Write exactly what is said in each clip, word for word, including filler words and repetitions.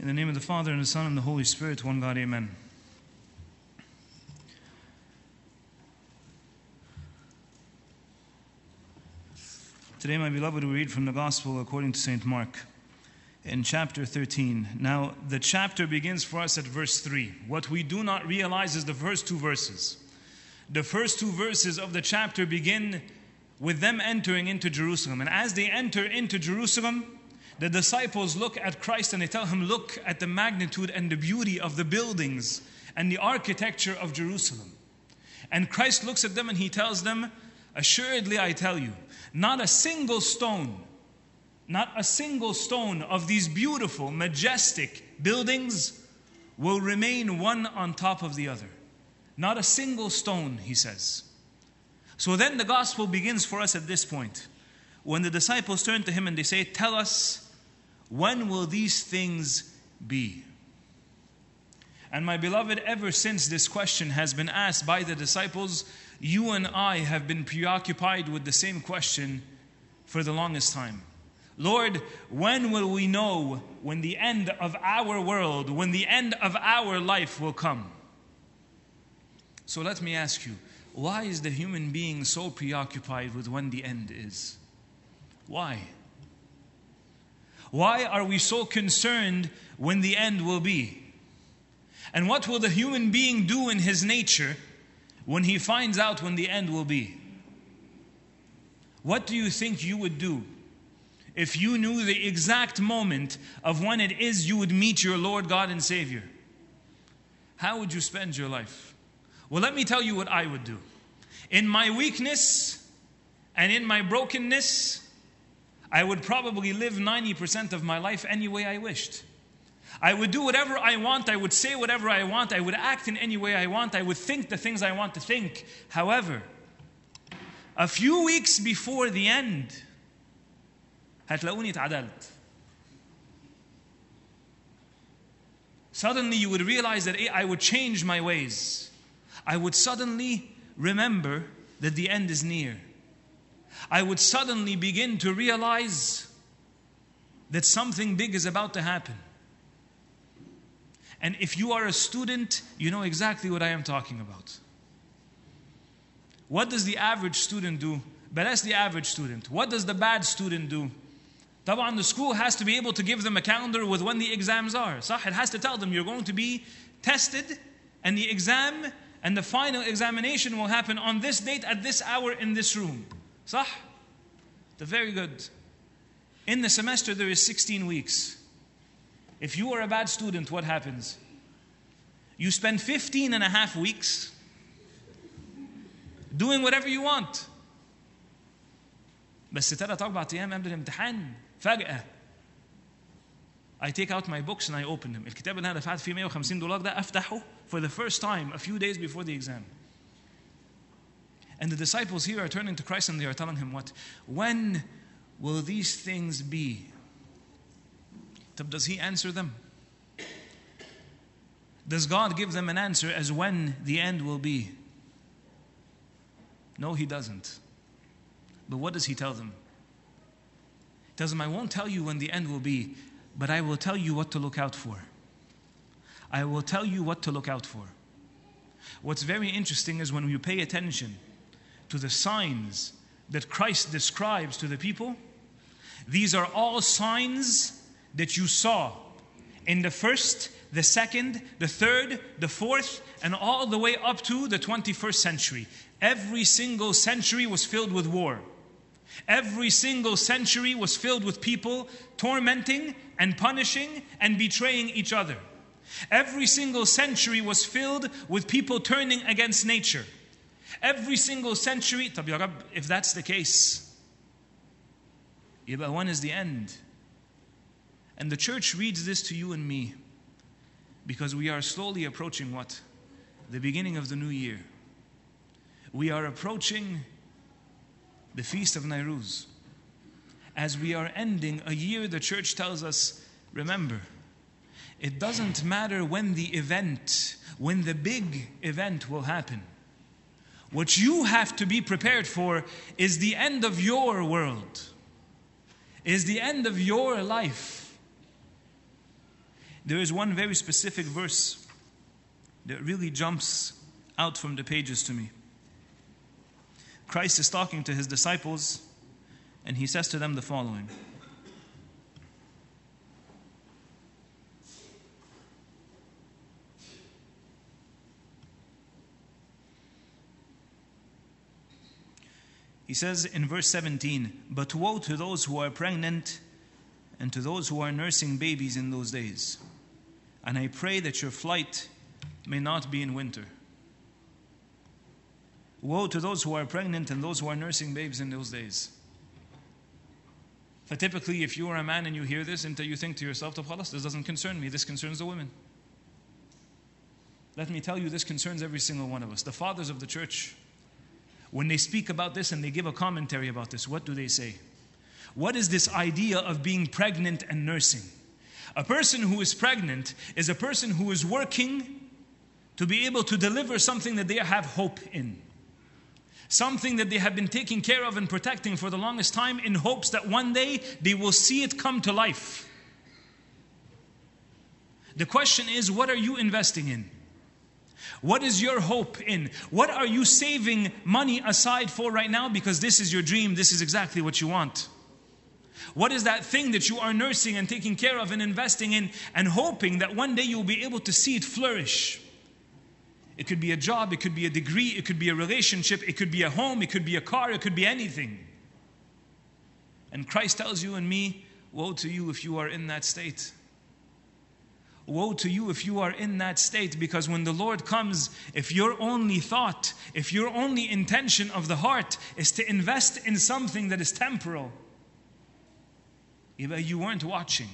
In the name of the Father, and the Son, and the Holy Spirit, one God, amen. Today, my beloved, we read from the Gospel according to Saint Mark in chapter thirteen. Now, the chapter begins for us at verse three. What we do not realize is the first two verses. The first two verses of the chapter begin with them entering into Jerusalem. And as they enter into Jerusalem, the disciples look at Christ and they tell him, look at the magnitude and the beauty of the buildings and the architecture of Jerusalem. And Christ looks at them and he tells them, assuredly I tell you, not a single stone, not a single stone of these beautiful, majestic buildings will remain one on top of the other. Not a single stone, he says. So then the gospel begins for us at this point. When the disciples turn to him and they say, tell us, when will these things be? And my beloved, ever since this question has been asked by the disciples, you and I have been preoccupied with the same question for the longest time. Lord, when will we know when the end of our world, when the end of our life will come? So let me ask you, why is the human being so preoccupied with when the end is? Why? Why are we so concerned when the end will be? And what will the human being do in his nature when he finds out when the end will be? What do you think you would do if you knew the exact moment of when it is you would meet your Lord, God, and Savior? How would you spend your life? Well, let me tell you what I would do. In my weakness and in my brokenness, I would probably live ninety percent of my life any way I wished. I would do whatever I want. I would say whatever I want. I would act in any way I want. I would think the things I want to think. However, a few weeks before the end, هتلاقوني اتعدلت. Suddenly you would realize that I would change my ways. I would suddenly remember that the end is near. I would suddenly begin to realize that something big is about to happen. And if you are a student, you know exactly what I am talking about. What does the average student do? But that's the average student. What does the bad student do? طبعا the school has to be able to give them a calendar with when the exams are. صح? It has to tell them you're going to be tested and the exam and the final examination will happen on this date at this hour in this room. صح? Very good. In the semester there is sixteen weeks. If you are a bad student, what happens? You spend fifteen and a half weeks doing whatever you want. بس ثلاث أربع أيام قبل الامتحان فجأة I take out my books and I open them. الكتاب اللي أنا دفعت فيه مية وخمسين دولار ده أفتحه for the first time a few days before the exam. And the disciples here are turning to Christ and they are telling him what? When will these things be? Does he answer them? Does God give them an answer as when the end will be? No, he doesn't. But what does he tell them? He tells them, I won't tell you when the end will be, but I will tell you what to look out for. I will tell you what to look out for. What's very interesting is when you pay attention to the signs that Christ describes to the people, these are all signs that you saw in the first, the second, the third, the fourth, and all the way up to the twenty-first century. Every single century was filled with war. Every single century was filled with people tormenting and punishing and betraying each other. Every single century was filled with people turning against nature. Every single century, طب يا رب, if that's the case, يبقى when is the end? And the church reads this to you and me because we are slowly approaching what? The beginning of the new year. We are approaching the Feast of Nairuz. As we are ending a year, the church tells us, remember, it doesn't matter when the event, when the big event will happen. What you have to be prepared for is the end of your world, is the end of your life. There is one very specific verse that really jumps out from the pages to me. Christ is talking to his disciples, and he says to them the following. He says in verse seventeen, "But woe to those who are pregnant and to those who are nursing babies in those days. And I pray that your flight may not be in winter." Woe to those who are pregnant and those who are nursing babies in those days. For typically, if you are a man and you hear this, until you think to yourself, "Khalas, this doesn't concern me, this concerns the women." Let me tell you, this concerns every single one of us. The fathers of the church, when they speak about this and they give a commentary about this, what do they say? What is this idea of being pregnant and nursing? A person who is pregnant is a person who is working to be able to deliver something that they have hope in. Something that they have been taking care of and protecting for the longest time, in hopes that one day they will see it come to life. The question is, what are you investing in? What is your hope in? What are you saving money aside for right now? Because this is your dream, this is exactly what you want. What is that thing that you are nursing and taking care of and investing in and hoping that one day you'll be able to see it flourish? It could be a job, it could be a degree, it could be a relationship, it could be a home, it could be a car, it could be anything. And Christ tells you and me, woe to you if you are in that state. Woe to you if you are in that state, because when the Lord comes, if your only thought, if your only intention of the heart is to invest in something that is temporal, you weren't watching.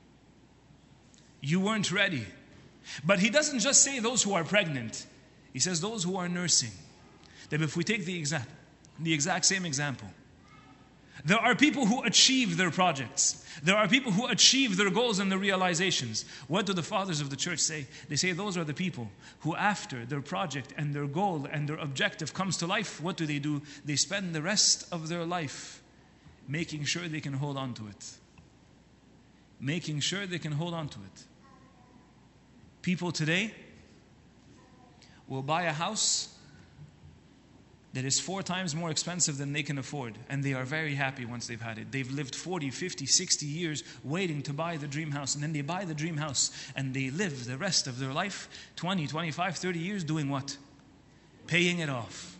You weren't ready. But he doesn't just say those who are pregnant. He says those who are nursing. That if we take the exact, the exact same example, there are people who achieve their projects. There are people who achieve their goals and their realizations. What do the fathers of the church say? They say those are the people who, after their project and their goal and their objective comes to life, what do they do? They spend the rest of their life making sure they can hold on to it. Making sure they can hold on to it. People today will buy a house that is four times more expensive than they can afford, and they are very happy once they've had it. They've lived forty, fifty, sixty years waiting to buy the dream house, and then they buy the dream house and they live the rest of their life, twenty, twenty-five, thirty years doing what? Paying it off.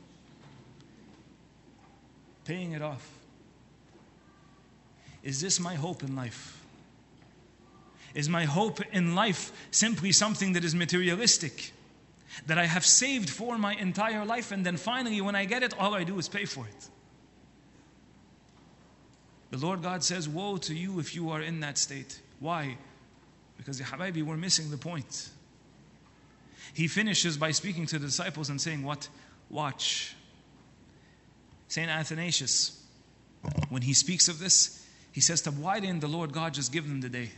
Paying it off. Is this my hope in life? Is my hope in life simply something that is materialistic, that I have saved for my entire life, and then finally when I get it, all I do is pay for it? The Lord God says, woe to you if you are in that state. Why? Because, ya Habibi, we're missing the point. He finishes by speaking to the disciples and saying what? Watch. Saint Athanasius, when he speaks of this, he says, why didn't the Lord God just give them the day?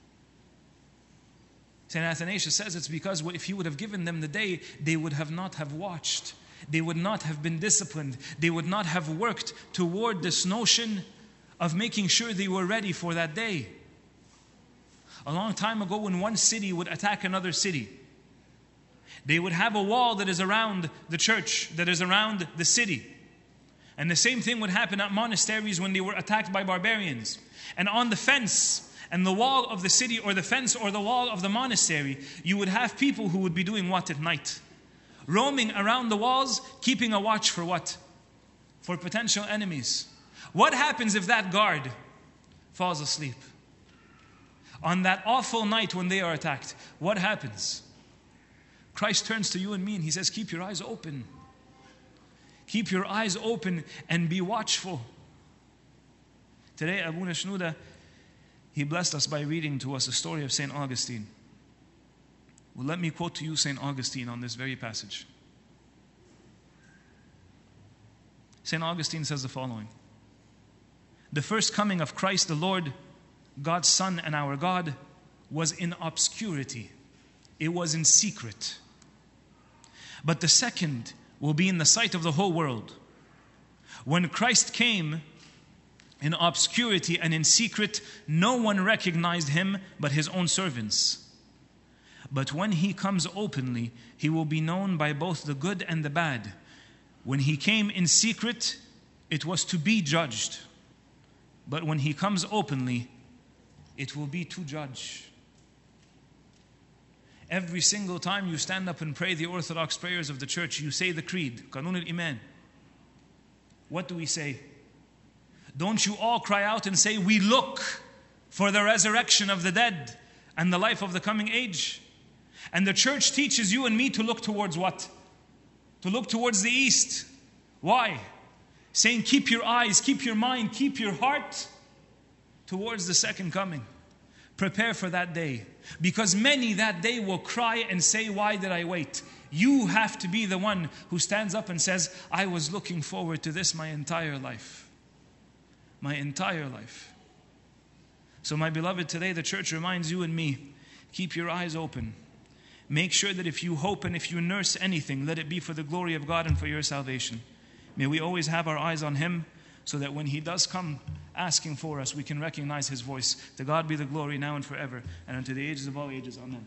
Saint Athanasius says it's because if he would have given them the day, they would have not have watched. They would not have been disciplined. They would not have worked toward this notion of making sure they were ready for that day. A long time ago, when one city would attack another city, they would have a wall that is around the church, that is around the city. And the same thing would happen at monasteries when they were attacked by barbarians. And on the fence and the wall of the city, or the fence or the wall of the monastery, you would have people who would be doing what at night? Roaming around the walls, keeping a watch for what? For potential enemies. What happens if that guard falls asleep? On that awful night when they are attacked, what happens? Christ turns to you and me and he says, keep your eyes open. Keep your eyes open and be watchful. Today, Abu Nashnuda, he blessed us by reading to us a story of Saint Augustine. Well, let me quote to you Saint Augustine on this very passage. Saint Augustine says the following. The first coming of Christ the Lord, God's Son and our God, was in obscurity. It was in secret. But the second will be in the sight of the whole world. When Christ came in obscurity and in secret, no one recognized him but his own servants. But when he comes openly, he will be known by both the good and the bad. When he came in secret, it was to be judged. But when he comes openly, it will be to judge. Every single time you stand up and pray the Orthodox prayers of the church, you say the creed, Qanun al-Iman. What do we say? Don't you all cry out and say, we look for the resurrection of the dead and the life of the coming age? And the church teaches you and me to look towards what? To look towards the east. Why? Saying keep your eyes, keep your mind, keep your heart towards the second coming. Prepare for that day. Because many that day will cry and say, why did I wait? You have to be the one who stands up and says, I was looking forward to this my entire life. My entire life. So my beloved, today the church reminds you and me, keep your eyes open. Make sure that if you hope and if you nurse anything, let it be for the glory of God and for your salvation. May we always have our eyes on Him, so that when He does come asking for us, we can recognize His voice. To God be the glory now and forever, and unto the ages of all ages. Amen.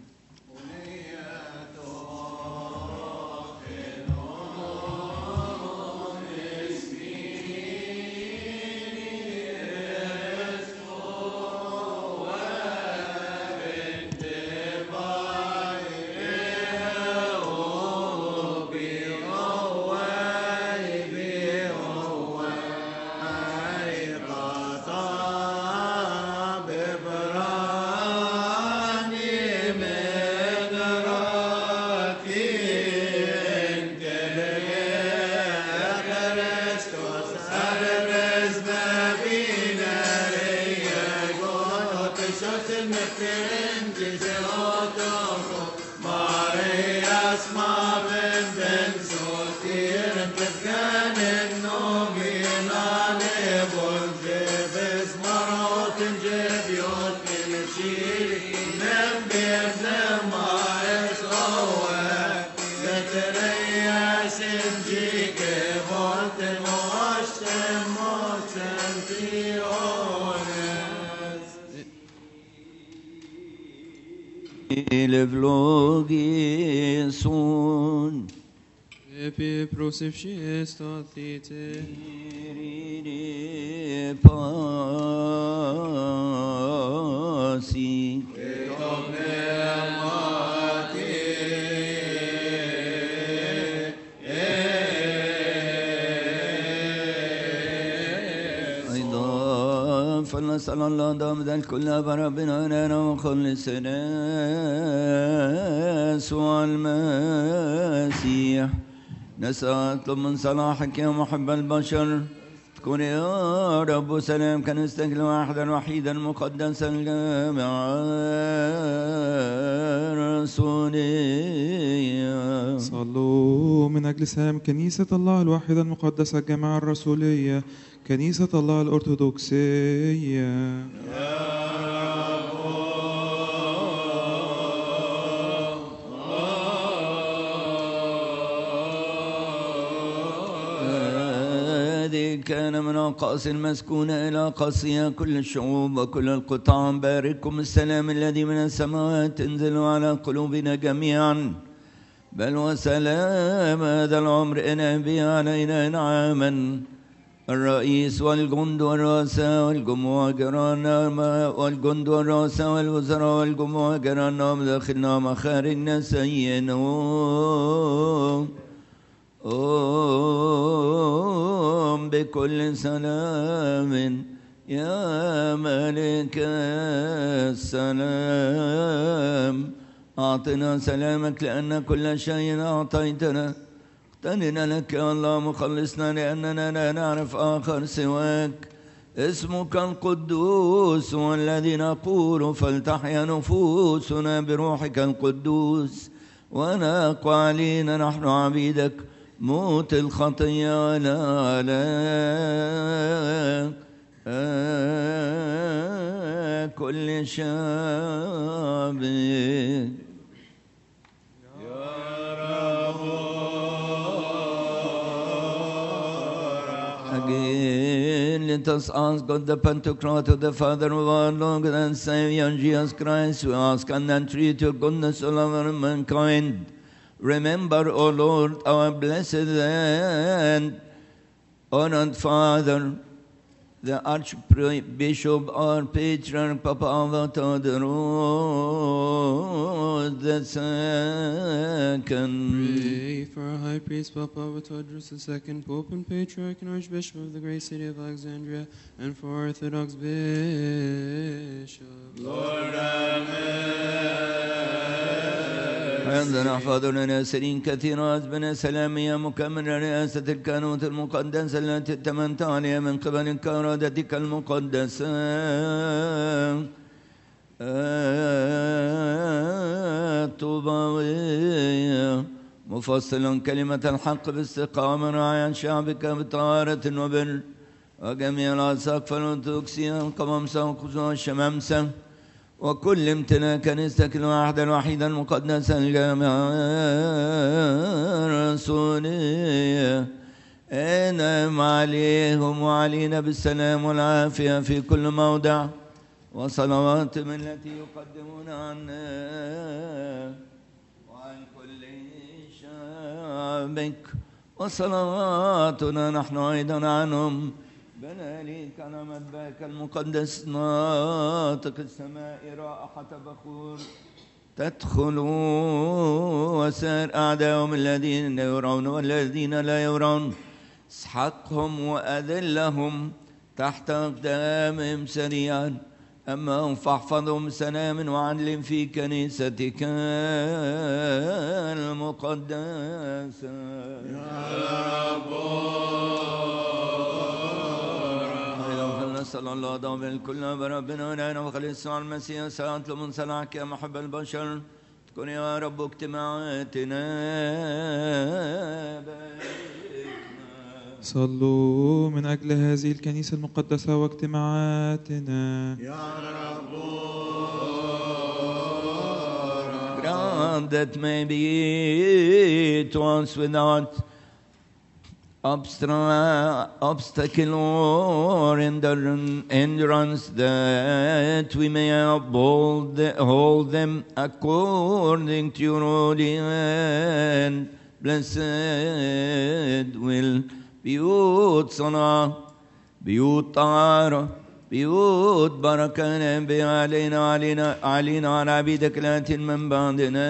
Levlogison Epi prosefshistatite Pasi فلنسأل الله دام ذلك كلها بربنا لنا وخلصنا يسوع المسيح. نسأل من صلاحك يا محب البشر تكون يا رب سلام كنيستك الواحدة الوحيدة المقدسة الجامعة الرسولية. صلوا من أجل سلام كنيسة الله الواحدة المقدسة الجامعة الرسولية كنيسة الله الأرثوذكسية. كان من أقاصي المسكونة إلى قصية كل الشعوب وكل القطاع. بارككم السلام الذي من السماوات انزل على قلوبنا جميعا. بل وسلام هذا العمر إن به علينا نعما. الرئيس والجند والرؤساء والجموع جيراننا والجند والرؤساء والوزراء والجموع جيراننا مداخلنا ومخارجنا سيئنهم أم بكل سلام يا ملك السلام. أعطنا سلامك لأن كل شيء أعطيتنا. اغتننا لك يا الله مخلصنا لأننا لا نعرف آخر سواك. اسمك القدوس والذي نقول فلتحيا نفوسنا بروحك القدوس ونقوى علينا نحن عبيدك موت الخطية ولا على كل شعب يا رب. أجل Let us ask God, the Pantocrator, the Father of our Lord and Savior Jesus Christ, we ask and entreat your goodness all over mankind. Remember, O Lord, our blessed and honored Father, the Archbishop, our Patriarch, Papa Avatodorus the Second. Pray for our High Priest, Papa Avatodorus the Second, Pope and Patriarch and Archbishop of the great city of Alexandria, and for Orthodox bishops. Lord, amen. عندنا حفظنا ناسرين كثيرات بنا سلامية مكملة رئاسة الكهنوت المقدسة التي اتمنت عليها من قبل كرادتك المقدسة الطوباوية مفصلا كلمة الحق باستقامة راعيا شعبك بطهارة وبر وجميع الأساقفة الأرثوذكسية القمامسة والخصوصا الشمامسة وكل امتلاك كنيستك الواحدة الوحيدة المقدسة الجامعة الرسولية انعم عليهم وعلينا بالسلام والعافية في كل موضع وصلواتهم التي يقدمون عنا وعن كل شعبك وصلواتنا نحن أيضا عنهم بنا ليك على مذبحك المقدس ناطق السماء رائحة بخور تدخل وسائر أعدائهم الذين يرون والذين لا يرون اسحقهم وأذلهم تحت أقدامهم سريعا أما هم فاحفظهم سلام وعدل في كنيستك المقدسة يا رب صلى الله عليه الكل بربنا ونعنا وخليل يسوع المسيح ساعة من صنعك يا محب البشر تكون يا رب اجتماعاتنا صلوا من أجل هذه الكنيسة المقدسة واجتماعاتنا. يا رب grant that may be to us without obstacle or endurance, that we may uphold hold them according to your holy and blessed will. بيوت صلاة، بيوت طهارة، بيوت بركة نبي علينا علينا علينا على عبيدك الآتين من بعدنا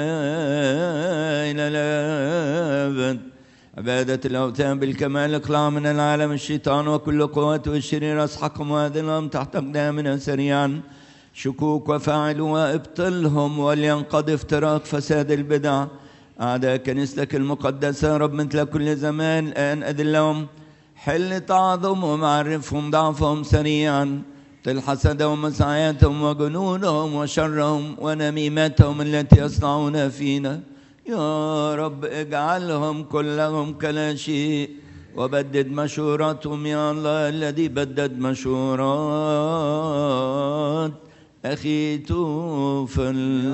إلى الأبد. عبادة الأوثان بالكمال اقلع من العالم الشيطان وكل قوات والشرير أسحقهم وأذلهم تحت أقدامنا سريعا. شكوك وفاعلوا وابطلهم ولينقض افتراق فساد البدع. أعداء كنيستك المقدسة رب مثل كل زمان الآن أذلهم، حل تعظمهم عرفهم ضعفهم سريعا، طل حسدهم وسعياتهم وجنونهم وشرهم ونميمتهم التي يصنعون فينا. يا رب اجعلهم كلهم كلا شيء وبدد مشوراتهم يا الله الذي بدد مشورات أخي توفل.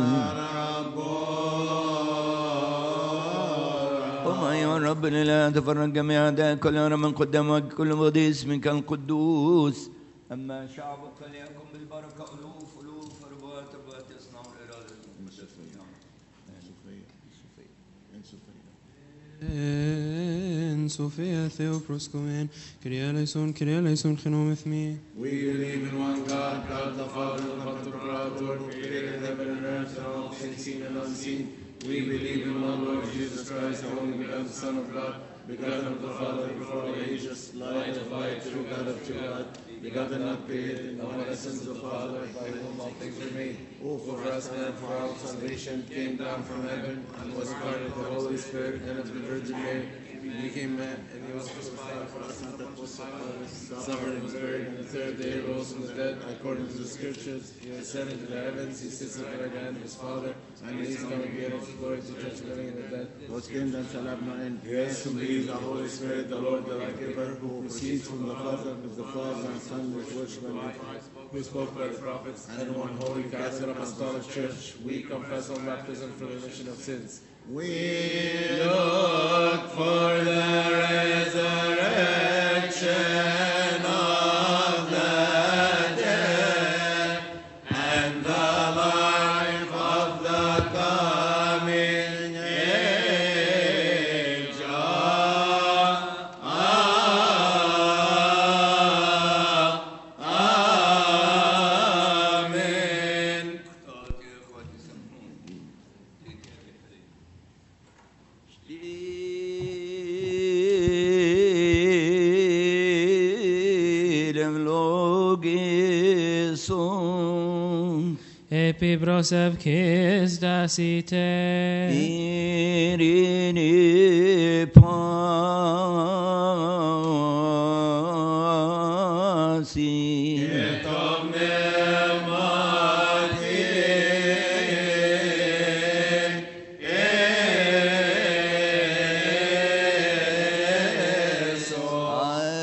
وما يا رب لا تفرق جميع أعداء كل يوم من قدام وجه كل مضي اسمك القدوس. أما شعبك فليكن بالبركة ألوف ألوف ربوات ربوات يصنعون إرادة. En Sophia Theoproskomen, Kyrie eleison, Kyrie eleison, Genom ethmi. We believe in one God, God the Father, the Pantocrator, created heaven and earth and all things seen and unseen. We believe in one Lord Jesus Christ, the only begotten Son of God, begotten of the Father before all ages, light of light, true God of true God, begotten not created, in one essence of the Father, by whom all things were made, who for us and for our salvation came down from heaven and was part of the Holy Spirit and of the Virgin Mary. He became man, and he was crucified for us under Pontius Pilate, suffered and was buried, and the third day rose from the dead, according to the Scriptures. He ascended to the heavens, he sits at the right hand of his Father, and he is coming again in his glory to judge the living and the dead. Whose kingdom shall have no end. Yes, who believes the Holy Spirit, the Lord, the life-giver, who proceeds from the Father, with the Father and Son, with which when who spoke by the prophets, and in one holy Catholic Apostolic Church, we confess on baptism for the remission of sins. We look for the resurrection of ευλογήσουν. Επί προσευχής δασίτε, ειρήνη πάση